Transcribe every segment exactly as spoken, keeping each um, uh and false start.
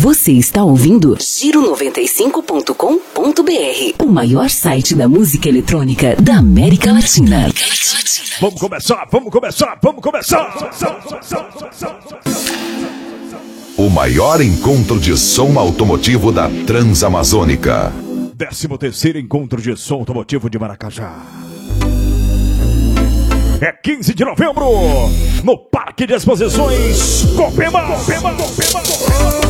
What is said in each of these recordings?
Você está ouvindo Giro noventa e cinco ponto com ponto br, o maior site da música eletrônica da América Latina. Vamos começar, vamos começar, vamos começar! O maior encontro de som automotivo da Transamazônica. décimo terceiro Encontro de Som Automotivo de Maracajá. É quinze de novembro, no Parque de Exposições Copemar. Copemar, Copemar, Copemar.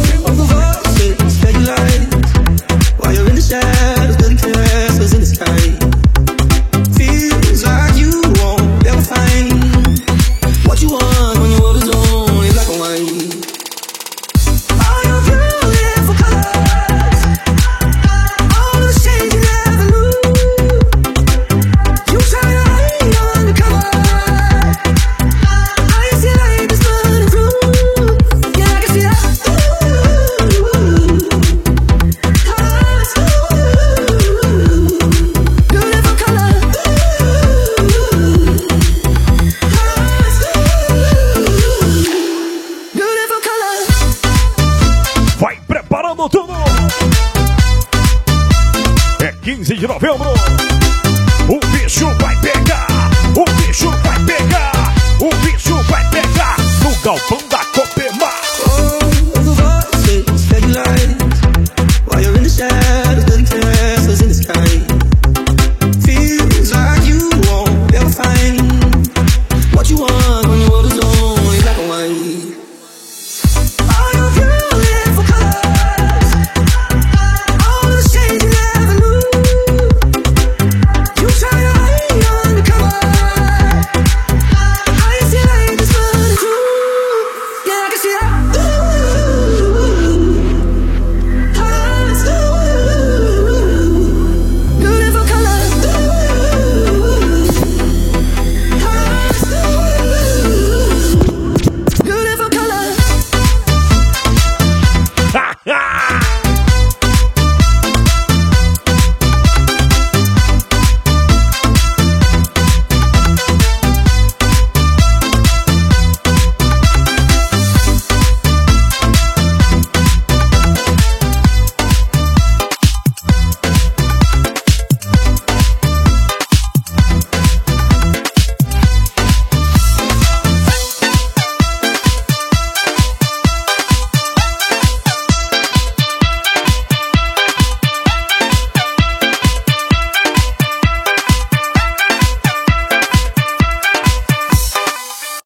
quinze de novembro, o bicho vai pegar, o bicho vai pegar, o bicho vai pegar no galpão da